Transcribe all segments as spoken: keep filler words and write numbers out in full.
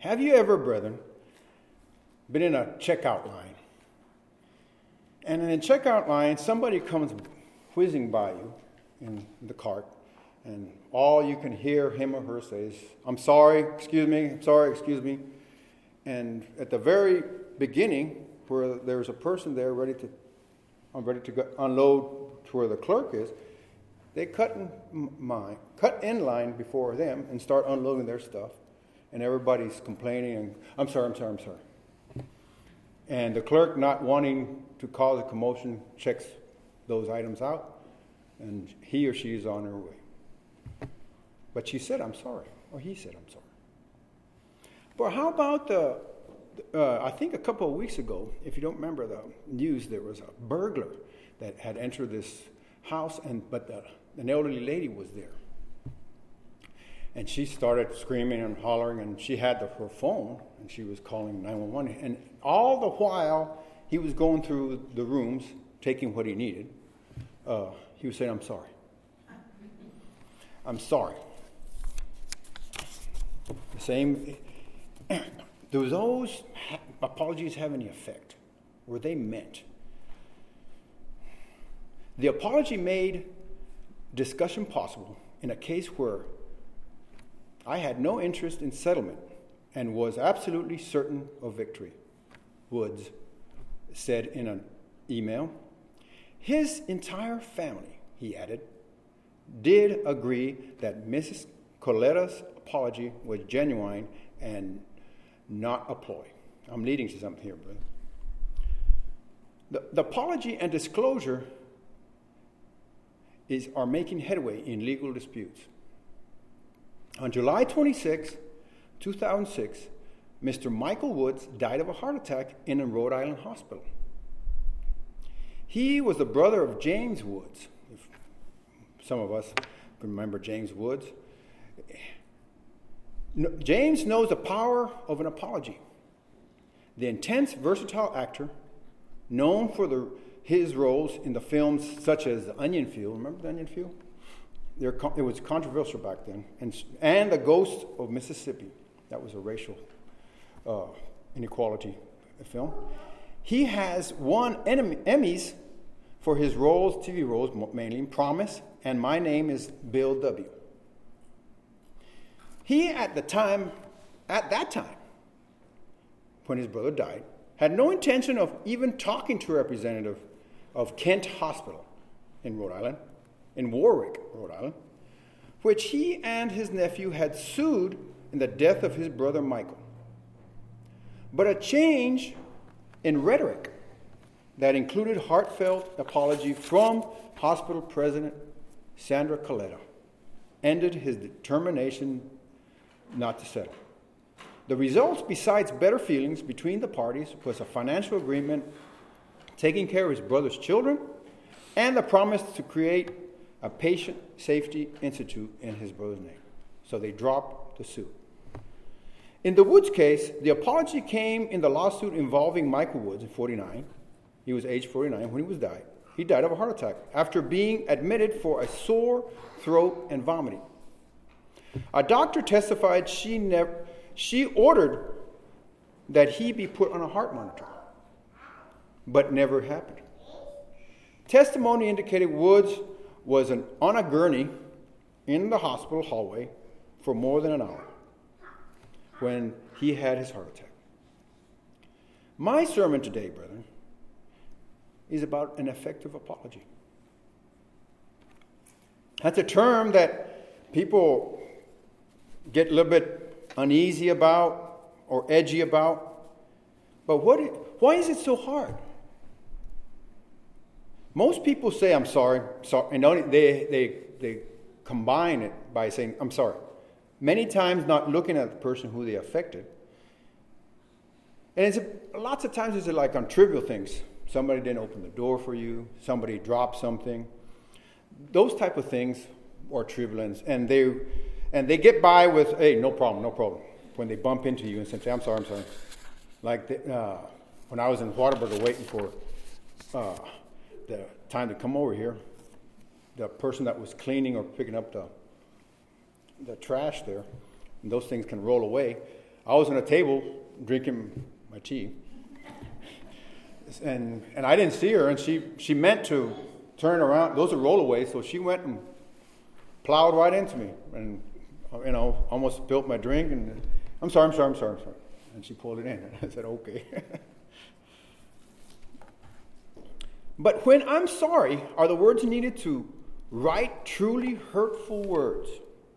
Have you ever, brethren, been in a checkout line? And in the checkout line, somebody comes whizzing by you in the cart, and all you can hear him or her say is, "I'm sorry, excuse me, I'm sorry, excuse me." And at the very beginning, where there's a person there ready to, I'm ready to go, unload to where the clerk is, they cut in mine, cut in line before them and start unloading their stuff, and everybody's complaining and, "I'm sorry, I'm sorry, I'm sorry." And the clerk, not wanting to cause a commotion, checks those items out, and he or she is on her way. But she said, "I'm sorry," or he said, "I'm sorry." But how about the, uh, I think a couple of weeks ago, if you don't remember the news, there was a burglar that had entered this house, and but the, an elderly lady was there. And she started screaming and hollering, and she had the, her phone, and she was calling nine one one. And all the while, he was going through the rooms, taking what he needed. Uh, he was saying, "I'm sorry. I'm sorry." The same, do those apologies have any effect? Were they meant? The apology made discussion possible in a case where I had no interest in settlement and was absolutely certain of victory. Woods said in an email. His entire family, he added, did agree that Missus Coleta's apology was genuine and not a ploy. I'm leading to something here, brother. The, the apology and disclosure is are making headway in legal disputes. On July twenty-sixth, two thousand six, Mister Michael Woods died of a heart attack in a Rhode Island hospital. He was the brother of James Woods. If some of us can remember James Woods. James knows the power of an apology. The intense, versatile actor, known for the, his roles in the films such as The Onion Field. Remember The Onion Field? They're, it was controversial back then. And, and The Ghost of Mississippi. That was a racial uh, inequality film. He has won Emmys for his roles, T V roles, mainly in Promise and My Name is Bill W. He, at the time, at that time, when his brother died, had no intention of even talking to a representative of Kent Hospital in Rhode Island, in Warwick, Rhode Island, which he and his nephew had sued in the death of his brother Michael. But a change in rhetoric that included heartfelt apology from hospital president Sandra Coleta ended his determination not to settle. The results, besides better feelings between the parties, was a financial agreement taking care of his brother's children and the promise to create a patient safety institute in his brother's name. So they dropped the suit. In the Woods case, the apology came in the lawsuit involving Michael Woods at forty-nine. He was age forty-nine when he was died. He died of a heart attack after being admitted for a sore throat and vomiting. A doctor testified she never, she ordered that he be put on a heart monitor, but never happened. Testimony indicated Woods was an, on a gurney in the hospital hallway for more than an hour when he had his heart attack. My sermon today, brethren, is about an effective apology. That's a term that people get a little bit uneasy about or edgy about. But what? Why is it so hard? Most people say, "I'm sorry," sorry, and they, they, they combine it by saying, "I'm sorry." Many times not looking at the person who they affected. And it's a, lots of times it's like on trivial things. Somebody didn't open the door for you. Somebody dropped something. Those type of things are trivial, and they and they get by with, "Hey, no problem, no problem." When they bump into you and say, "I'm sorry, I'm sorry." Like the, uh, when I was in Whataburger waiting for uh, the time to come over here, the person that was cleaning or picking up the the trash there, and those things can roll away. I was on a table drinking my tea, and and I didn't see her, and she, she meant to turn around. Those are rollaways, so she went and plowed right into me, and you know, almost spilled my drink. And I'm sorry, I'm sorry, I'm sorry, I'm sorry. And she pulled it in, and I said, okay. But when I'm sorry, are the words needed to write truly hurtful words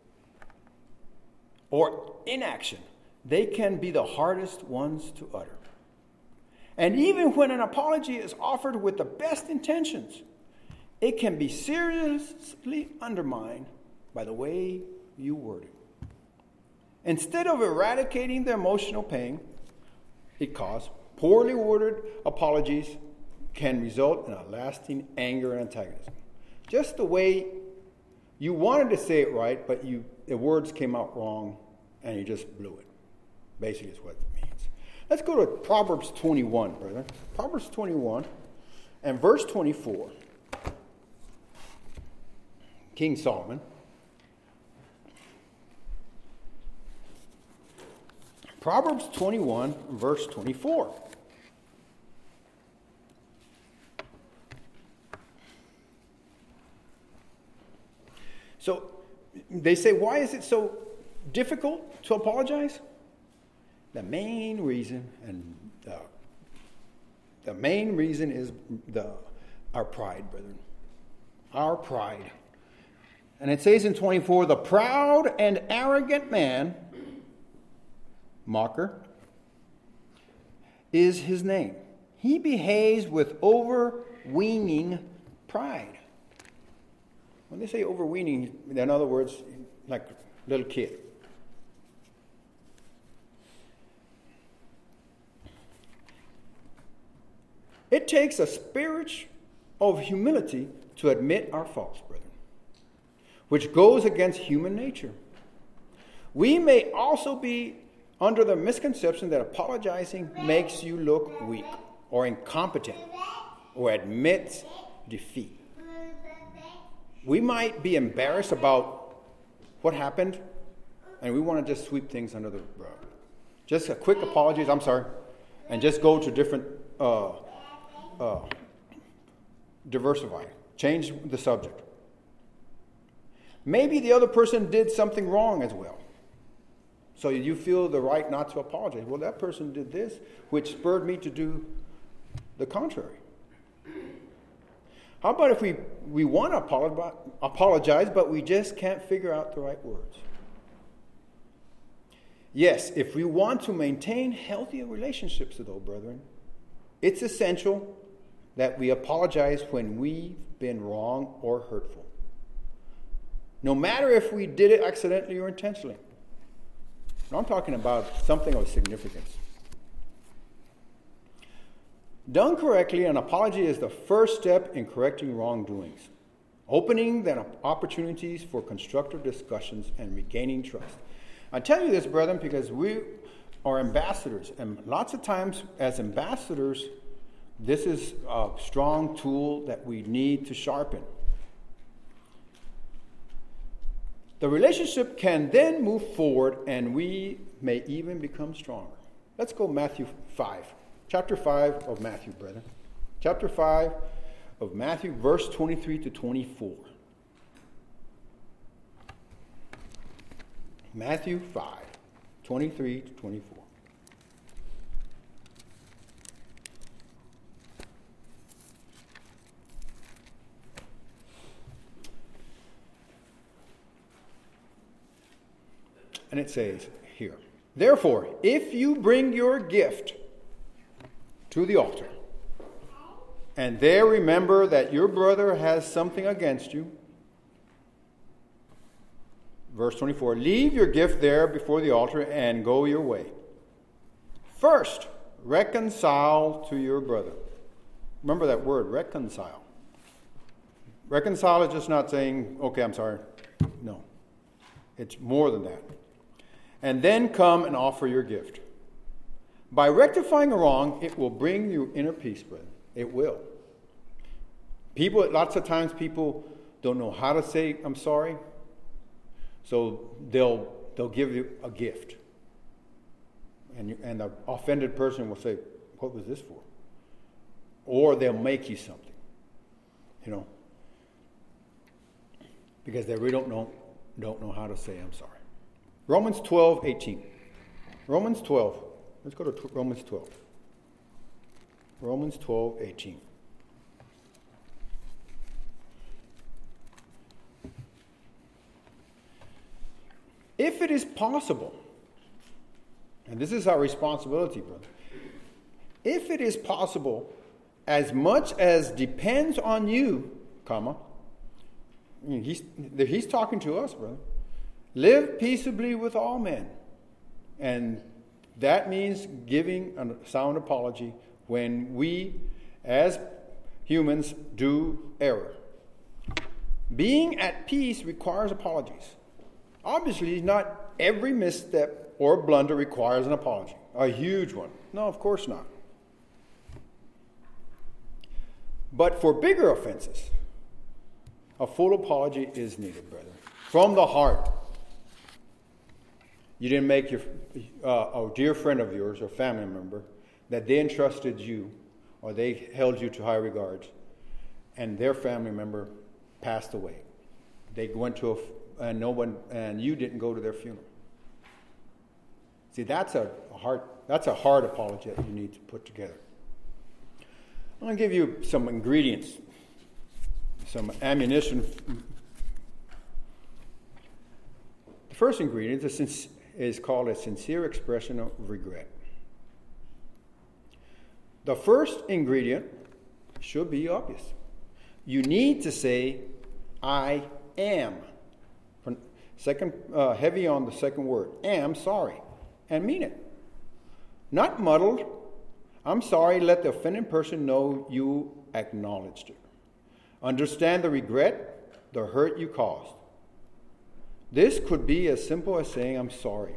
or inaction? They can be the hardest ones to utter. And even when an apology is offered with the best intentions, it can be seriously undermined by the way you word it. Instead of eradicating the emotional pain it caused, poorly worded apologies can result in a lasting anger and antagonism. Just the way you wanted to say it right, but you the words came out wrong and you just blew it. Basically is what it means. Let's go to Proverbs twenty-one, brother. Proverbs twenty-one and verse twenty-four. King Solomon. Proverbs twenty-one, verse twenty-four. So they say, why is it so difficult to apologize? The main reason, and the, the main reason is the our pride, brethren. Our pride. And it says in twenty-four, the proud and arrogant man, mocker, is his name. He behaves with overweening pride. When they say overweening, in other words, like a little kid. It takes a spirit of humility to admit our faults, brethren, which goes against human nature. We may also be under the misconception that apologizing makes you look weak or incompetent or admits defeat. We might be embarrassed about what happened, and we want to just sweep things under the rug. Just a quick apologies, I'm sorry, and just go to different, uh, uh, diversify, change the subject. Maybe the other person did something wrong as well. So you feel the right not to apologize. Well, that person did this, which spurred me to do the contrary. How about if we, we want to apologize, but we just can't figure out the right words? Yes, if we want to maintain healthy relationships, though, brethren, it's essential that we apologize when we've been wrong or hurtful. No matter if we did it accidentally or intentionally. Now, I'm talking about something of significance. Done correctly, an apology is the first step in correcting wrongdoings, opening the opportunities for constructive discussions and regaining trust. I tell you this, brethren, because we are ambassadors, and lots of times as ambassadors, this is a strong tool that we need to sharpen. The relationship can then move forward, and we may even become stronger. Let's go Matthew five. Chapter five of Matthew, brethren. Chapter five of Matthew, verse twenty-three to twenty-four. Matthew five, twenty-three to twenty-four. And it says here, therefore, if you bring your gift to the altar, and there remember that your brother has something against you. Verse twenty-four, leave your gift there before the altar and go your way. First, reconcile to your brother. Remember that word, reconcile. Reconcile is just not saying, okay, I'm sorry. No, it's more than that. And then come and offer your gift. By rectifying a wrong, it will bring you inner peace, brethren. It will. People, lots of times people don't know how to say, I'm sorry. So they'll they'll give you a gift. And, you, and the offended person will say, what was this for? Or they'll make you something, you know, because they really don't know, don't know how to say I'm sorry. Romans twelve eighteen. Romans twelve. Let's go to t- Romans twelve. Romans twelve eighteen. If it is possible, and this is our responsibility, brother, if it is possible, as much as depends on you, comma, he's, he's talking to us, brother, live peaceably with all men. And that means giving a sound apology when we, as humans, do error. Being at peace requires apologies. Obviously, not every misstep or blunder requires an apology, a huge one. No, of course not. But for bigger offenses, a full apology is needed, brother. From the heart. You didn't make your uh, a dear friend of yours or family member that they entrusted you or they held you to high regards, and their family member passed away. They went to a and no one and you didn't go to their funeral. See, that's a, a hard that's a hard apology that you need to put together. I'm going to give you some ingredients, some ammunition. The first ingredient is, is called a sincere expression of regret. The first ingredient should be obvious. You need to say, I am. Second, uh, heavy on the second word, am sorry, and mean it. Not muddled. I'm sorry, let the offended person know you acknowledged it. Understand the regret, the hurt you caused. This could be as simple as saying, I'm sorry.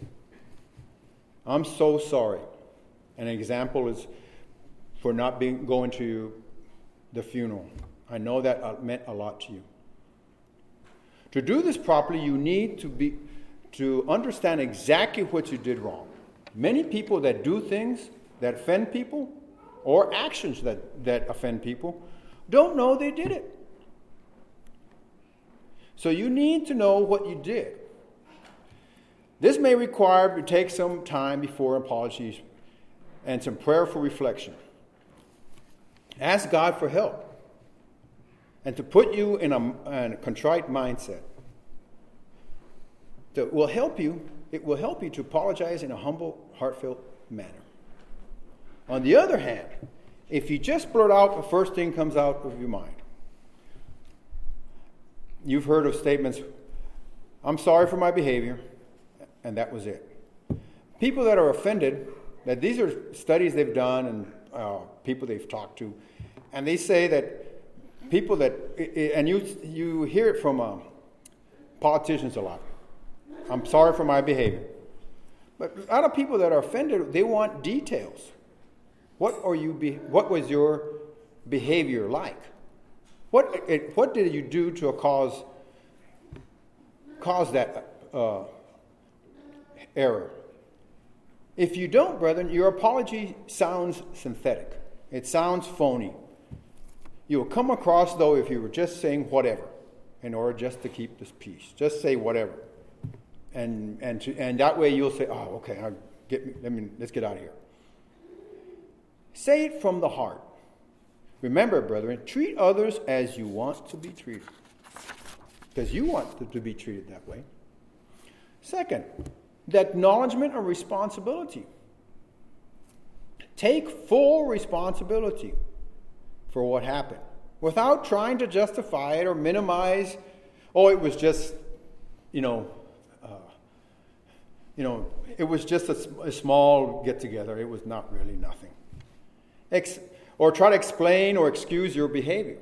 I'm so sorry. An example is for not being going to the funeral. I know that meant a lot to you. To do this properly, you need to be to understand exactly what you did wrong. Many people that do things that offend people or actions that, that offend people don't know they did it. So you need to know what you did. This may require to take some time before apologies and some prayerful reflection. Ask God for help and to put you in a, in a contrite mindset. That will help you, it will help you to apologize in a humble, heartfelt manner. On the other hand, if you just blurt out the first thing comes out of your mind, you've heard of statements, I'm sorry for my behavior, and that was it. People that are offended, that these are studies they've done and uh, people they've talked to, and they say that people that, and you you hear it from uh, politicians a lot, I'm sorry for my behavior. But a lot of people that are offended, they want details. What are you? Be, what was your behavior like? What it, what did you do to cause cause that uh, error? If you don't, brethren, your apology sounds synthetic. It sounds phony. You will come across, though, if you were just saying whatever, in order just to keep this peace. Just say whatever, and and to, and that way you'll say, "Oh, okay, I'll get me. Let me let's get out of here." Say it from the heart. Remember, brethren, treat others as you want to be treated, because you want to, to be treated that way. Second, the acknowledgement of responsibility. Take full responsibility for what happened without trying to justify it or minimize, oh, it was just, you know, uh, you know, it was just a, a small get-together. It was not really nothing. Ex- or try to explain or excuse your behavior.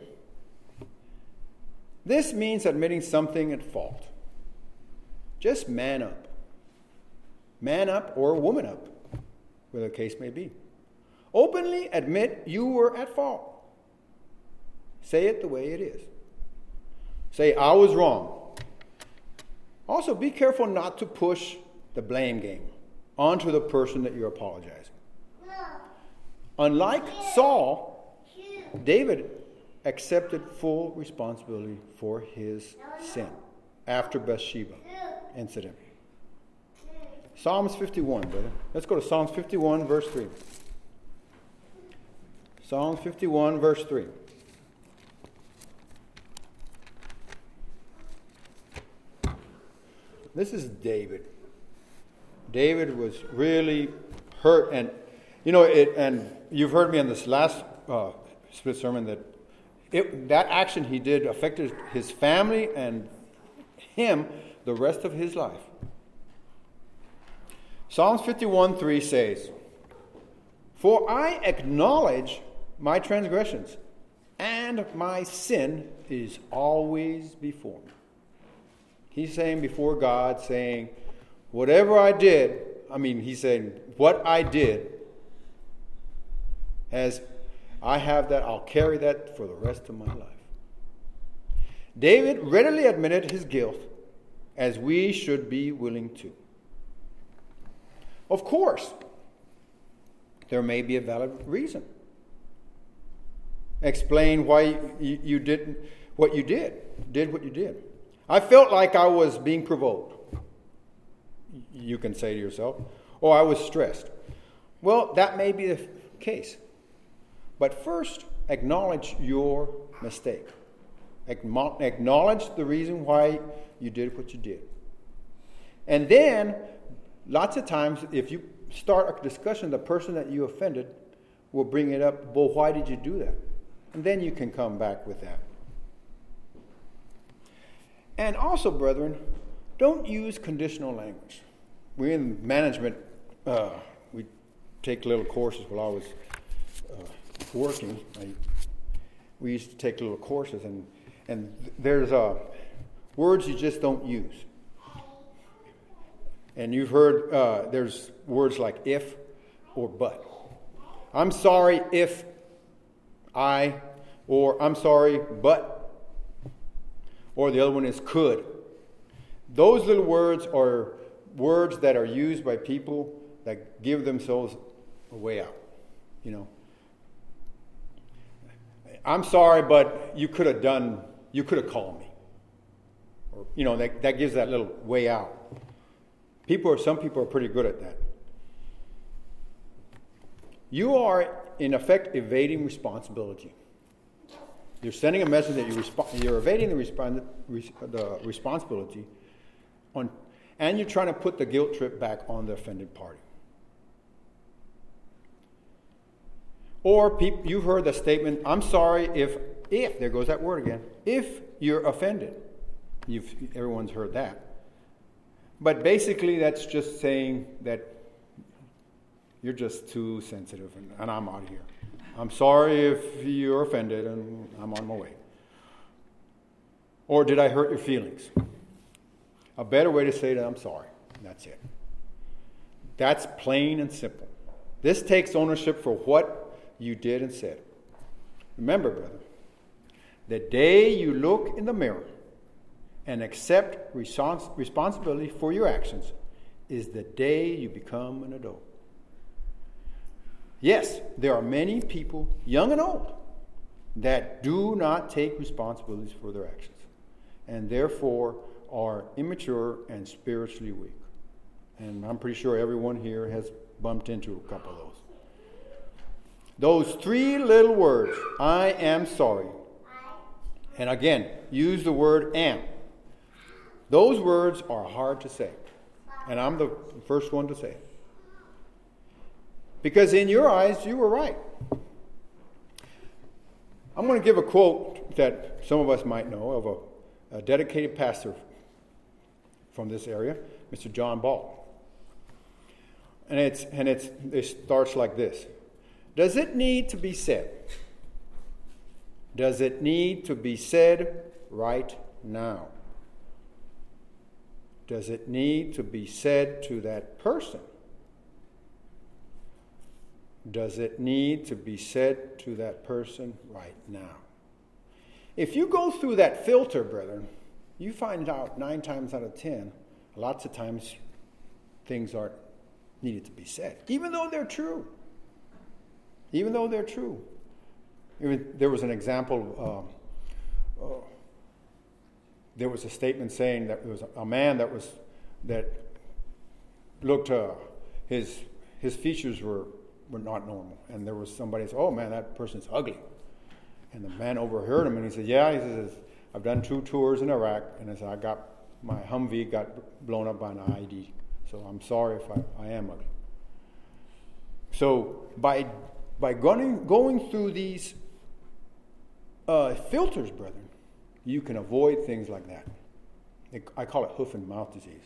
This means admitting something at fault. Just man up. Man up or woman up, whatever the case may be. Openly admit you were at fault. Say it the way it is. Say, I was wrong. Also, be careful not to push the blame game onto the person that you're apologizing. Unlike Saul, David accepted full responsibility for his sin after Bathsheba incident. Psalms fifty-one, brother. Let's go to Psalms fifty-one, verse three. Psalms fifty-one, verse three. This is David. David was really hurt, and you know it. And you've heard me on this last uh, split sermon that it, that action he did affected his family and him the rest of his life. Psalms fifty-one three says, "For I acknowledge my transgressions, and my sin is always before me." He's saying before God, saying, whatever I did, I mean, he's saying, what I did, as I have that, I'll carry that for the rest of my life. David readily admitted his guilt, as we should be willing to. Of course, there may be a valid reason. Explain why you, you didn't, what you did, did what you did. I felt like I was being provoked, you can say to yourself, or I was stressed. Well, that may be the case. But first, acknowledge your mistake. Acknowledge the reason why you did what you did. And then, lots of times, if you start a discussion, the person that you offended will bring it up, well, why did you do that? And then you can come back with that. And also, brethren, don't use conditional language. We in management, uh, we take little courses while I was uh, working. I, we used to take little courses, and and there's uh, words you just don't use. And you've heard uh, there's words like if or but. I'm sorry if I, or I'm sorry but. Or the other one is could. Those little words are words that are used by people that give themselves a way out. You know, I'm sorry, but you could have done, you could have called me. Or, you know, that, that gives that little way out. People are, some people are pretty good at that. You are, in effect, evading responsibility. You're sending a message that you resp- you're evading the, respons- res- the responsibility, on, and you're trying to put the guilt trip back on the offended party. Or peop- you've heard the statement, I'm sorry if, if, there goes that word again, if you're offended. You've, everyone's heard that. But basically that's just saying that you're just too sensitive and, and I'm out of here. I'm sorry if you're offended and I'm on my way. Or did I hurt your feelings? A better way to say that I'm sorry. That's it. That's plain and simple. This takes ownership for what you did and said. Remember, brother, the day you look in the mirror and accept respons- responsibility for your actions is the day you become an adult. Yes, there are many people, young and old, that do not take responsibilities for their actions and therefore are immature and spiritually weak. And I'm pretty sure everyone here has bumped into a couple of those. Those three little words, I am sorry. And again, use the word am. Those words are hard to say. And I'm the first one to say it. Because in your eyes, you were right. I'm going to give a quote that some of us might know of a, a dedicated pastor from this area, Mister John Ball. And it's and it's it starts like this. Does it need to be said? Does it need to be said right now? Does it need to be said to that person? Does it need to be said to that person right now? If you go through that filter, brethren, you find out nine times out of ten, lots of times things aren't needed to be said, even though they're true. Even though they're true. Even, there was an example, um, uh, there was a statement saying that there was a, a man that was, that looked, uh, his his features were, were not normal. And there was somebody who said, oh man, that person's ugly. And the man overheard him and he said, yeah, he says, I've done two tours in Iraq, and I said, I got, my Humvee got blown up by an I E D. So I'm sorry if I, I am ugly. So by by going, going through these uh, filters, brethren, you can avoid things like that. I call it hoof and mouth disease.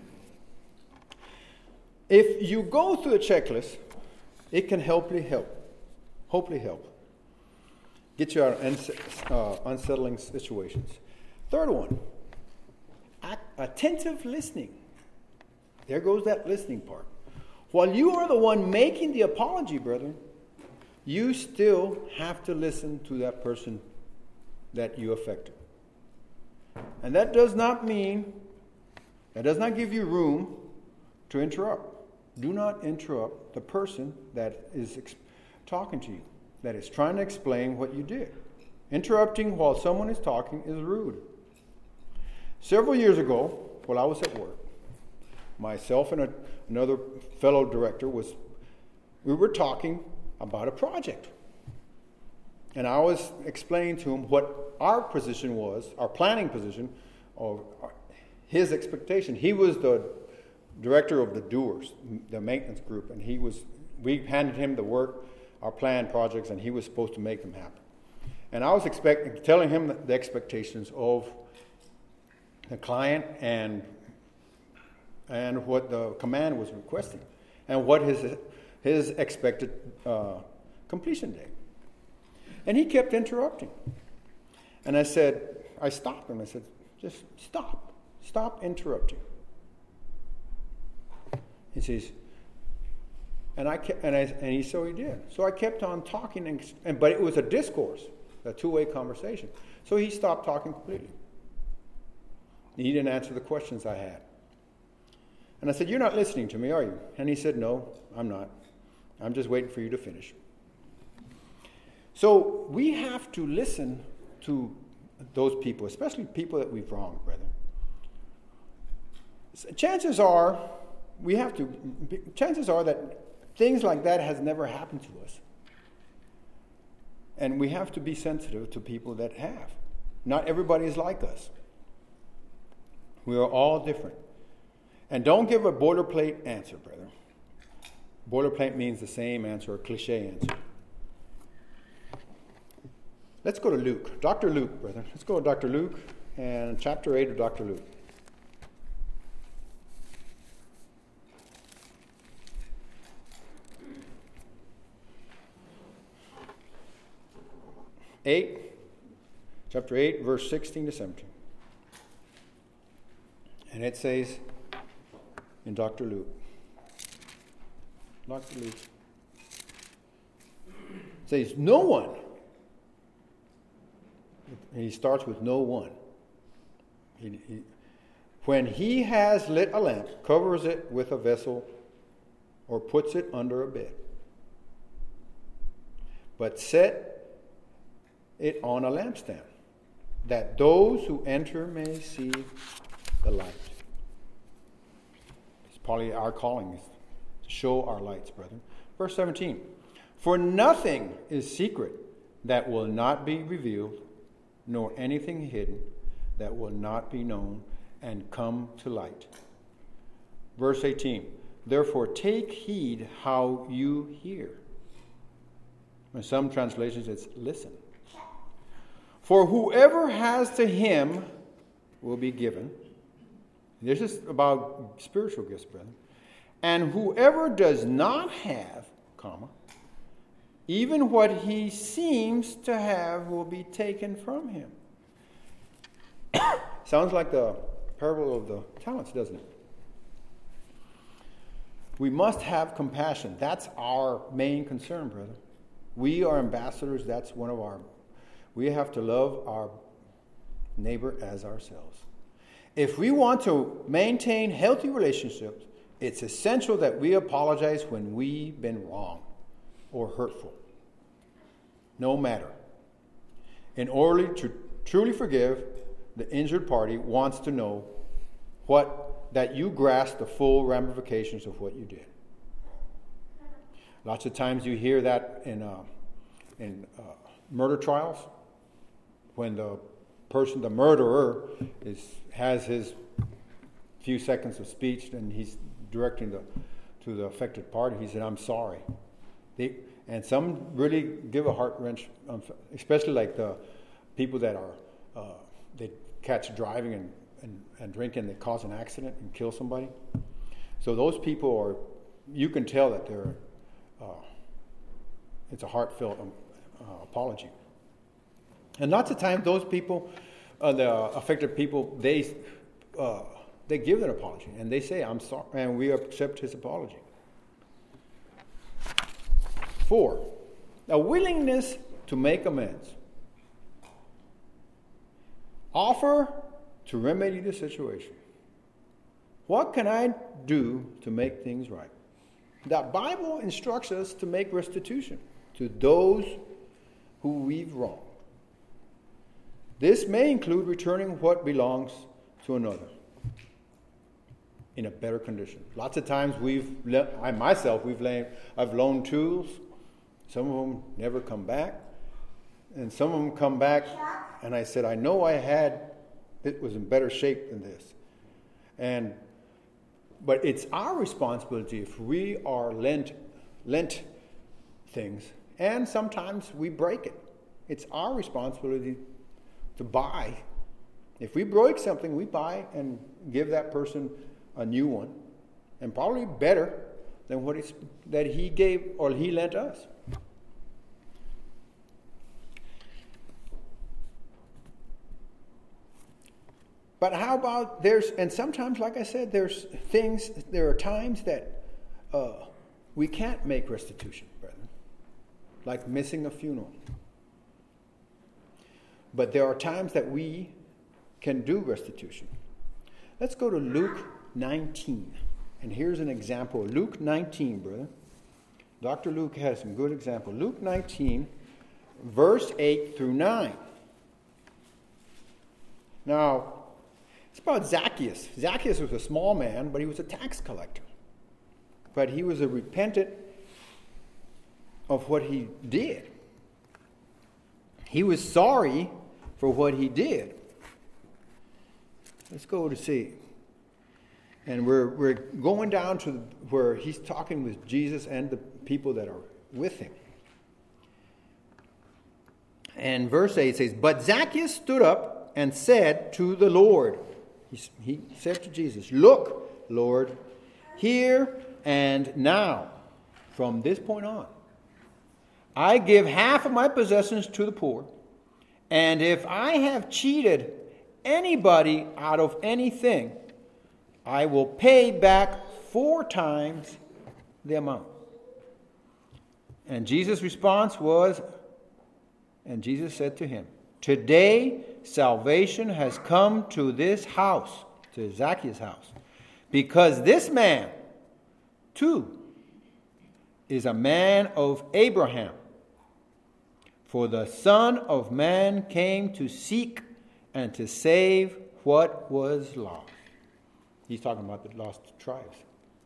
If you go through a checklist, it can hopefully help. Hopefully help. Get you out of uns- uh, unsettling situations. Third one, attentive listening. There goes that listening part. While you are the one making the apology, brethren, you still have to listen to that person that you affected. And that does not mean, that does not give you room to interrupt. Do not interrupt the person that is ex- talking to you, that is trying to explain what you did. Interrupting while someone is talking is rude. Several years ago, while I was at work, myself and a, another fellow director was, we were talking about a project. And I was explaining to him what our position was, our planning position, of his expectation. He was the director of the doers, the maintenance group, and he was, we handed him the work, our planned projects, and he was supposed to make them happen. And I was expecting, telling him the expectations of the client and and what the command was requesting, and what his his expected uh, completion date. And he kept interrupting. And I said, I stopped him. I said, just stop. Stop interrupting. He says, and I kept, and I and he so he did. So I kept on talking, and, and but it was a discourse, a two-way conversation. So he stopped talking completely. He didn't answer the questions I had. And I said, you're not listening to me, are you? And he said, no, I'm not. I'm just waiting for you to finish. So we have to listen to those people, especially people that we've wronged, brethren. Chances are, we have to, chances are that things like that has never happened to us. And we have to be sensitive to people that have. Not everybody is like us. We are all different. And don't give a boilerplate answer, brother. Boilerplate means the same answer, a cliche answer. Let's go to Luke. Doctor Luke, brother. Let's go to Doctor Luke and chapter eight of Doctor Luke. Eight, chapter eight, verse sixteen to seventeen. And it says in Doctor Luke, Doctor Luke, it says, no one, and he starts with no one. He, he, when he has lit a lamp, covers it with a vessel or puts it under a bed, but set it on a lampstand, that those who enter may see the light. It's probably our calling is to show our lights, brethren. Verse seventeen. For nothing is secret that will not be revealed, nor anything hidden that will not be known and come to light. Verse eighteen. Therefore take heed how you hear. In some translations it's listen. For whoever has to him will be given. This is about spiritual gifts, brethren. And whoever does not have, comma, even what he seems to have will be taken from him. Sounds like the parable of the talents, doesn't it? We must have compassion. That's our main concern, brother. We are ambassadors. That's one of our... We have to love our neighbor as ourselves. If we want to maintain healthy relationships it's essential that we apologize when we've been wrong or hurtful, no matter. In order to truly forgive, the injured party wants to know what that you grasp the full ramifications of what you did. Lots of times you hear that in uh, in uh, murder trials, when the person, the murderer, is has his few seconds of speech and he's directing the to the affected party. He said, "I'm sorry." They, and some really give a heart wrench, um, especially like the people that are uh, they catch driving and, and, and drinking, they cause an accident and kill somebody. So those people are, you can tell that they're, uh, it's a heartfelt um, uh, apology. And lots of times those people, uh, the affected people, they uh, they give an apology and they say, "I'm sorry," and we accept his apology. Four, a willingness to make amends. Offer to remedy the situation. What can I do to make things right? The Bible instructs us to make restitution to those who we've wronged. This may include returning what belongs to another in a better condition. Lots of times we've, I myself, we've loaned, I've loaned tools. Some of them never come back. And some of them come back and I said, I know I had, it was in better shape than this. And, but it's our responsibility if we are lent, lent things, and sometimes we break it. It's our responsibility to buy. If we break something, we buy and give that person a new one, and probably better than what he's, that he gave or he lent us. But how about there's, and sometimes, like I said, there's things, there are times that uh, we can't make restitution, brethren, like missing a funeral. But there are times that we can do restitution. Let's go to Luke nineteen. And here's an example. Luke nineteen, brother. Doctor Luke has some good examples. Luke nineteen, verse eight through nine. Now, it's about Zacchaeus. Zacchaeus was a small man, but he was a tax collector. But he was a repentant of what he did. He was sorry for what he did. Let's go to see. And we're we're going down to where he's talking with Jesus and the people that are with him. And verse eight says, "But Zacchaeus stood up and said to the Lord," he, he said to Jesus, "Look, Lord, here and now, from this point on, I give half of my possessions to the poor, and if I have cheated anybody out of anything, I will pay back four times the amount." And Jesus' response was, and Jesus said to him, "Today salvation has come to this house," to Zacchaeus' house, "because this man, too, is a man of Abraham. For the Son of Man came to seek and to save what was lost." He's talking about the lost tribes.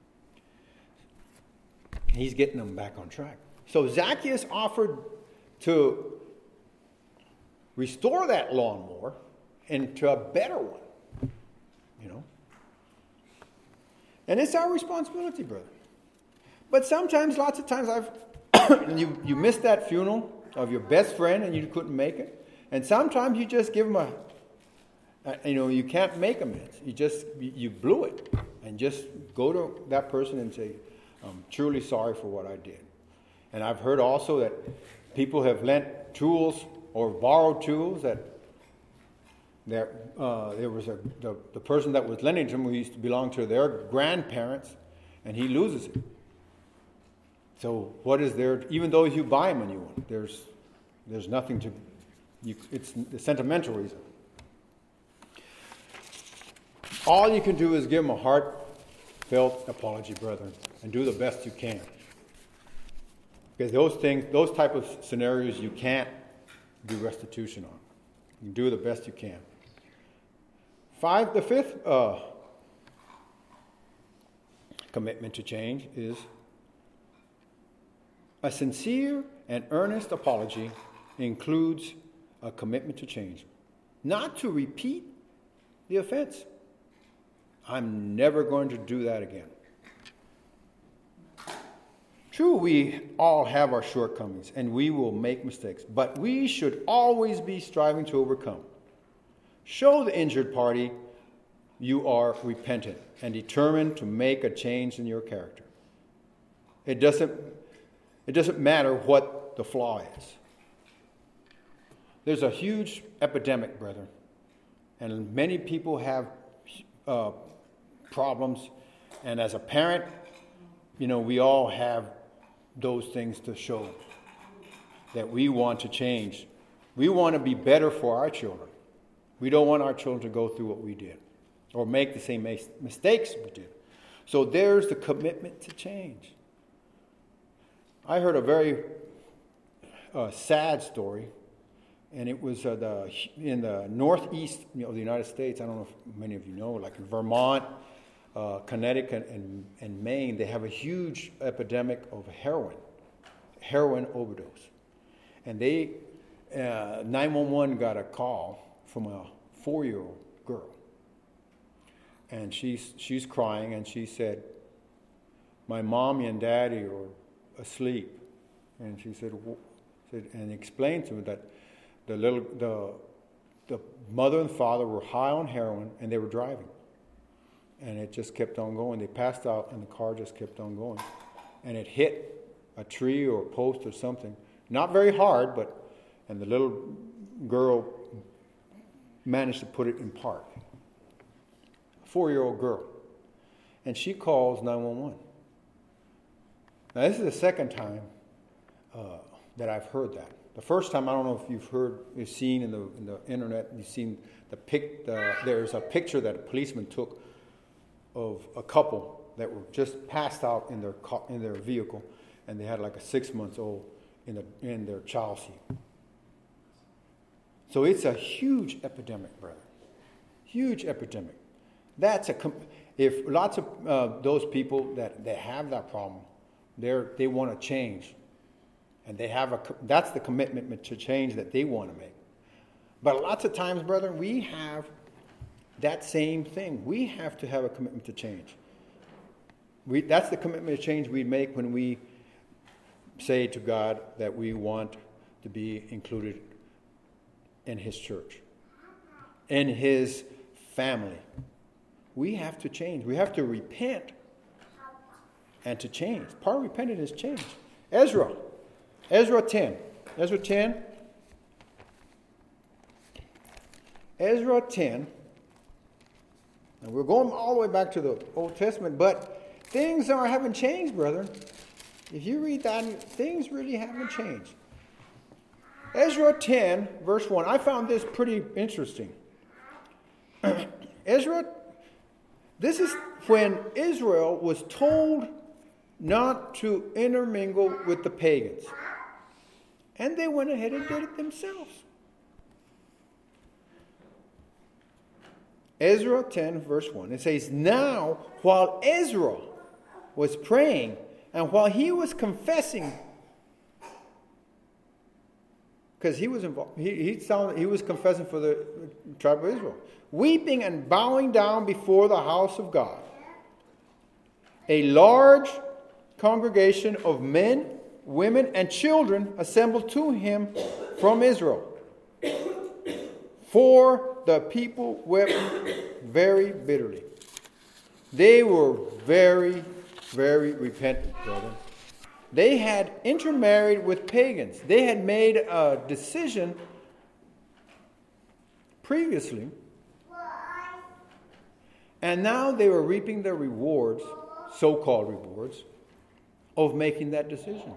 He's getting them back on track. So Zacchaeus offered to restore that lawnmower into a better one. You know? And it's our responsibility, brother. But sometimes, lots of times, I've you, you missed that funeral of your best friend and you couldn't make it. And sometimes you just give them a, a you know, you can't make amends. You just, you, you blew it. And just go to that person and say, "I'm truly sorry for what I did." And I've heard also that people have lent tools or borrowed tools that there, uh, there was a the, the person that was lending to them who used to belong to their grandparents, and he loses it. So what is there? Even though you buy him a new one, there's there's nothing to. You, it's the sentimental reason. All you can do is give him a heart heartfelt apology, brethren, and do the best you can. Because those things, those type of scenarios, you can't do restitution on. You do the best you can. Five, the fifth uh, commitment to change is a sincere and earnest apology includes a commitment to change, not to repeat the offense. I'm never going to do that again. True, we all have our shortcomings and we will make mistakes, but we should always be striving to overcome. Show the injured party you are repentant and determined to make a change in your character. It doesn't, it doesn't matter what the flaw is. There's a huge epidemic, brethren, and many people have uh, problems. And as a parent, you know, we all have those things to show that we want to change. We want to be better for our children. We don't want our children to go through what we did or make the same mistakes we did. So there's the commitment to change. I heard a very uh, sad story, and it was uh, the, in the northeast of the United States. I don't know if many of you know, like in Vermont, uh, Connecticut, and, and Maine, they have a huge epidemic of heroin, heroin overdose. And they, uh, nine one one got a call from a four-year-old girl. And she's, she's crying, and she said, my mommy and daddy are asleep. And she said, said and explained to me that the little the the mother and father were high on heroin and they were driving. And it just kept on going. They passed out and the car just kept on going. And it hit a tree or a post or something. Not very hard, but and the little girl managed to put it in park. A four-year-old girl. And she calls nine one one. Now, this is the second time uh, that I've heard that. The first time, I don't know if you've heard, you've seen in the in the internet, you've seen the pic. The, there's a picture that a policeman took of a couple that were just passed out in their car, in their vehicle, and they had like a six months old in the in their child seat. So it's a huge epidemic, brother. Huge epidemic. That's a if lots of uh, those people that they have that problem. They're, they want to change, and they have a. That's the commitment to change that they want to make. But lots of times, brethren, we have that same thing. We have to have a commitment to change. We, that's the commitment to change we make when we say to God that we want to be included in His church, in His family. We have to change. We have to repent. And to change. Part of repentance is change. Ezra. Ezra ten. Ezra ten. Ezra ten. And we're going all the way back to the Old Testament, but things are, haven't changed, brethren. If you read that, things really haven't changed. Ezra ten, verse one. I found this pretty interesting. Ezra, this is when Israel was told not to intermingle with the pagans. And they went ahead and did it themselves. Ezra ten, verse one. It says, now, while Ezra was praying, and while he was confessing, because he was involved, he, he, sounded, he was confessing for the tribe of Israel, weeping and bowing down before the house of God, a large congregation of men, women, and children assembled to him from Israel. For the people wept very bitterly. They were very, very repentant, brother. They had intermarried with pagans. They had made a decision previously, and now they were reaping the rewards, so-called rewards, of making that decision.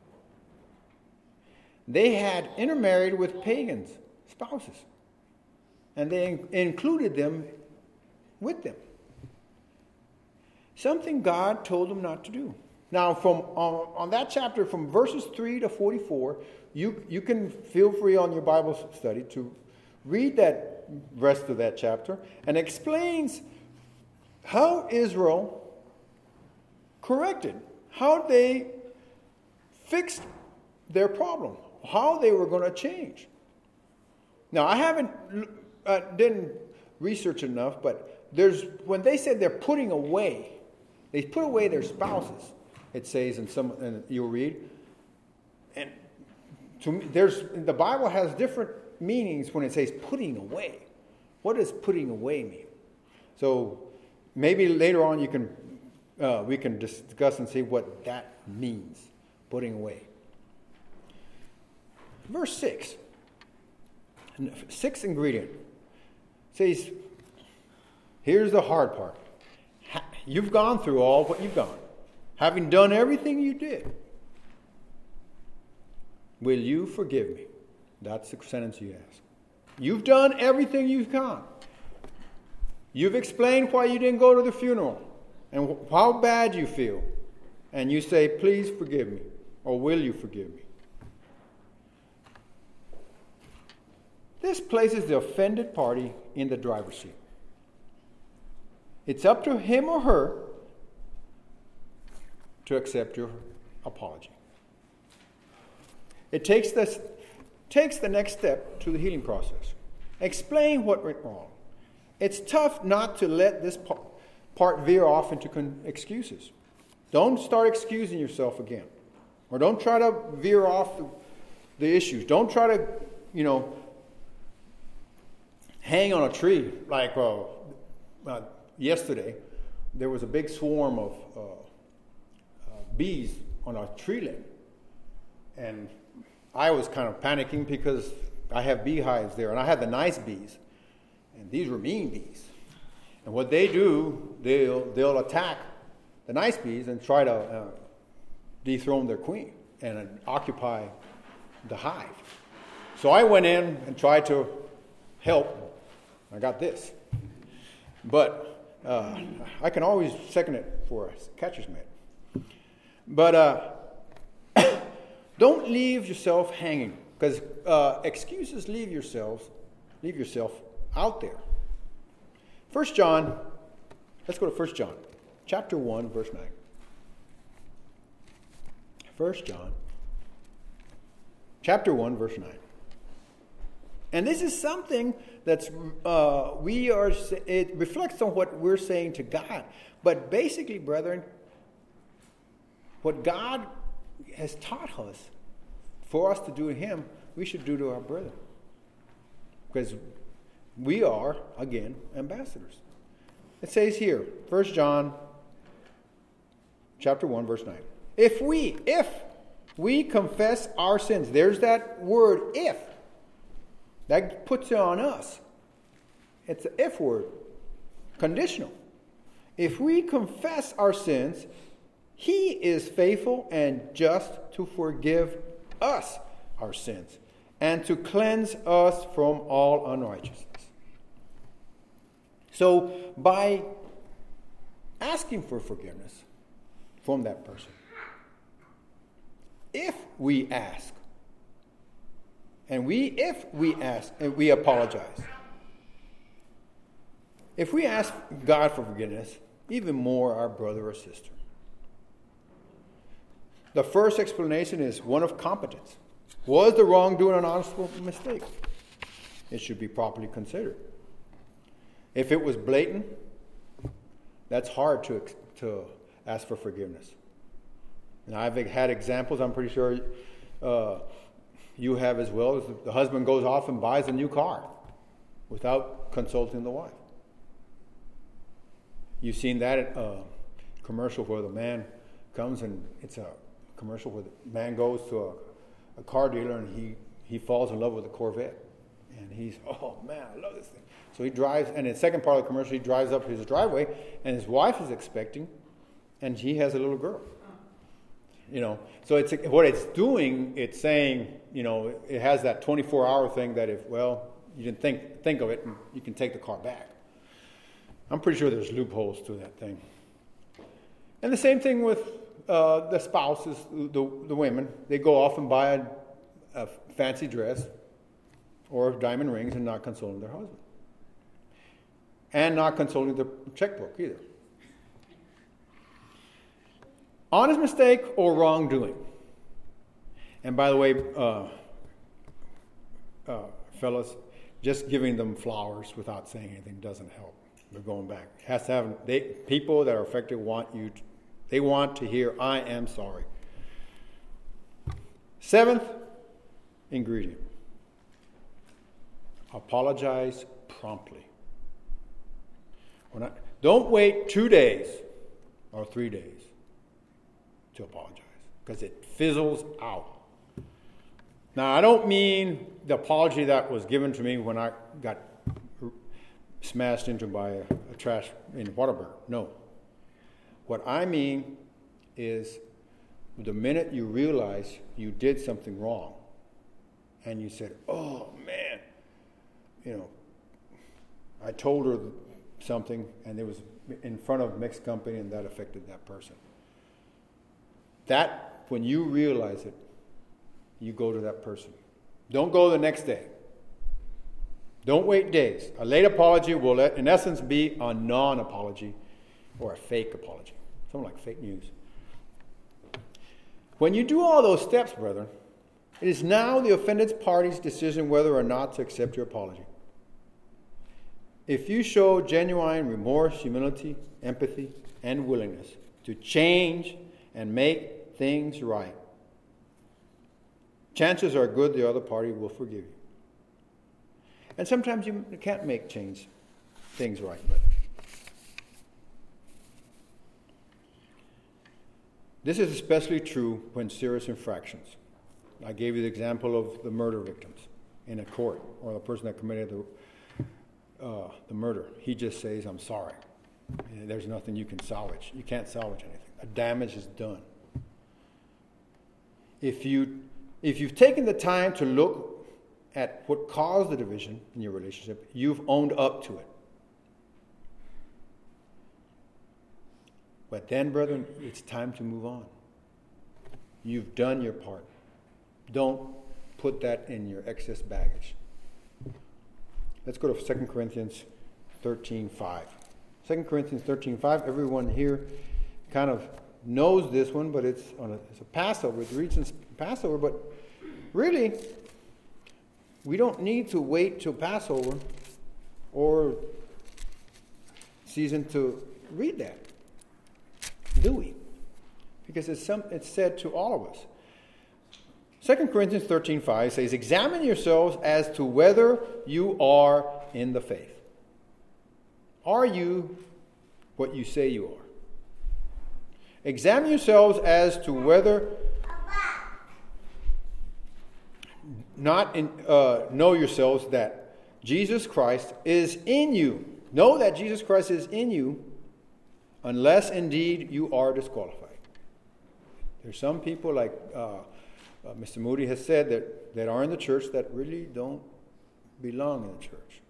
They had intermarried with pagans, spouses, and they in- included them with them. something God told him not to do. Now, from on, on that chapter, from verses three to forty-four, you, you can feel free on your Bible study to read that rest of that chapter, and explains how Israel corrected, how they fixed their problem, how they were going to change. Now, I haven't, uh, didn't research enough, but there's, when they said they're putting away, they put away their spouses, it says in some, and you'll read, and to me, there's, the Bible has different meanings when it says putting away. What does putting away mean? So maybe later on you can, uh, we can discuss and see what that means, putting away. Verse six, sixth ingredient, says, here's the hard part. You've gone through all what you've gone. Having done everything you did, will you forgive me? That's the sentence you ask. You've done everything you've gone. You've explained why you didn't go to the funeral and how bad you feel. And you say, please forgive me. Or will you forgive me? This places the offended party in the driver's seat. It's up to him or her to accept your apology. It takes this, takes the next step to the healing process. Explain what went wrong. It's tough not to let this part veer off into con- excuses. Don't start excusing yourself again. Or don't try to veer off the, the issues. Don't try to, you know, hang on a tree. Like uh, uh, yesterday, there was a big swarm of uh, uh, bees on a tree limb. And I was kind of panicking because I have beehives there, and I had the nice bees. And these were mean bees. And what they do, they'll, they'll attack the nice bees and try to uh, dethrone their queen and uh, occupy the hive. So I went in and tried to help. I got this. But uh, I can always second it for a catcher's mitt. But uh, don't leave yourself hanging, because uh, excuses leave yourselves, leave yourself out there. First John, let's go to First John, chapter one, verse nine. First John, chapter one, verse nine. And this is something that's, uh, we are, it reflects on what we're saying to God. But basically, brethren, what God has taught us for us to do to him, we should do to our brother. Because we are, again, ambassadors. It says here, First John chapter one, verse nine. If we, if we confess our sins, there's that word if. That puts it on us. It's an if word, conditional. If we confess our sins, he is faithful and just to forgive us our sins and to cleanse us from all unrighteousness. So by asking for forgiveness from that person, if we ask, and we, if we ask, and we apologize, if we ask God for forgiveness, even more our brother or sister. The first explanation is one of competence. Was the wrongdoing an honest mistake? It should be properly considered. If it was blatant, that's hard to, to ask for forgiveness. And I've had examples, I'm pretty sure uh, you have as well. As the husband goes off and buys a new car without consulting the wife. You've seen that uh, commercial where the man comes, and it's a commercial where the man goes to a, a car dealer and he, he falls in love with a Corvette. And he's, oh man, I love this thing. So he drives, and in the second part of the commercial, he drives up his driveway, and his wife is expecting, and he has a little girl. You know, so it's what it's doing. It's saying, you know, it has that twenty-four hour thing that if, well, you didn't think think of it, and you can take the car back. I'm pretty sure there's loopholes to that thing. And the same thing with uh, the spouses, the, the women. They go off and buy a, a fancy dress or diamond rings and not consoling their husband. And not consoling the checkbook either. Honest mistake or wrongdoing. And by the way, uh, uh, fellas, just giving them flowers without saying anything doesn't help. They're going back. It has to have they people that are affected want you. To, they want to hear, "I am sorry." Seventh ingredient: apologize promptly. When I, don't wait two days or three days to apologize, because it fizzles out. Now, I don't mean the apology that was given to me when I got smashed into by a, a trash in Whataburger. No. What I mean is the minute you realize you did something wrong and you said, "Oh, man, you know, I told her something and it was in front of mixed company and that affected that person." That, when you realize it, you go to that person. Don't go the next day. Don't wait days. A late apology will, in essence, be a non-apology or a fake apology. Something like fake news. When you do all those steps, brethren, it is now the offended party's decision whether or not to accept your apology. If you show genuine remorse, humility, empathy, and willingness to change and make things right, chances are good the other party will forgive you. And sometimes you can't make change things right, but this is especially true when serious infractions. I gave you the example of the murder victims in a court, or the person that committed the, uh, the murder. He just says, "I'm sorry." And there's nothing you can salvage. You can't salvage anything. The damage is done. If you If you've taken the time to look at what caused the division in your relationship, you've owned up to it. But then, brethren, it's time to move on. You've done your part. Don't put that in your excess baggage. Let's go to Second Corinthians thirteen five. Second Corinthians thirteen five, everyone here kind of knows this one, but it's on a, it's a Passover. It reads in Passover, but really, we don't need to wait till Passover or season to read that, do we? Because it's some it's said to all of us. Second Corinthians thirteen five says, "Examine yourselves as to whether you are in the faith. Are you what you say you are? Examine yourselves as to whether not in, uh, know yourselves that Jesus Christ is in you. Know that Jesus Christ is in you, unless indeed you are disqualified." There's some people like uh, uh, Mister Moody has said that, that are in the church that really don't belong in the church.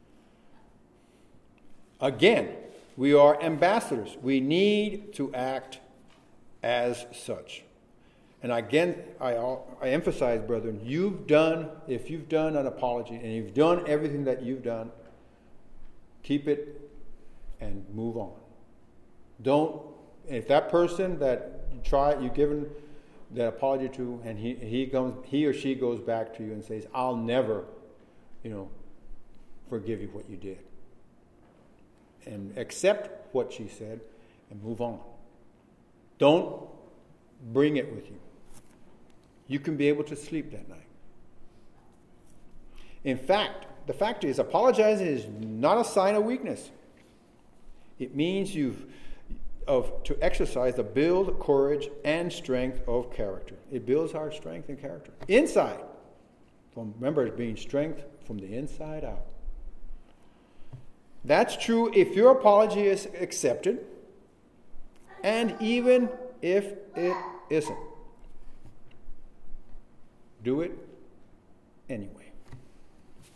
Again, we are ambassadors. We need to act as such. And again, I, I emphasize, brethren, you've done, if you've done an apology and you've done everything that you've done, keep it and move on. Don't, if that person that you try, you've given that apology to, and he, he comes, he or she goes back to you and says, "I'll never, you know, forgive you what you did." And accept what she said and move on. Don't bring it with you. You can be able to sleep that night. In fact, the fact is, apologizing is not a sign of weakness. It means you've of to exercise the build, courage, and strength of character. It builds our strength and character. Inside. Remember, it's being strength from the inside out. That's true if your apology is accepted, and even if it isn't. Do it anyway.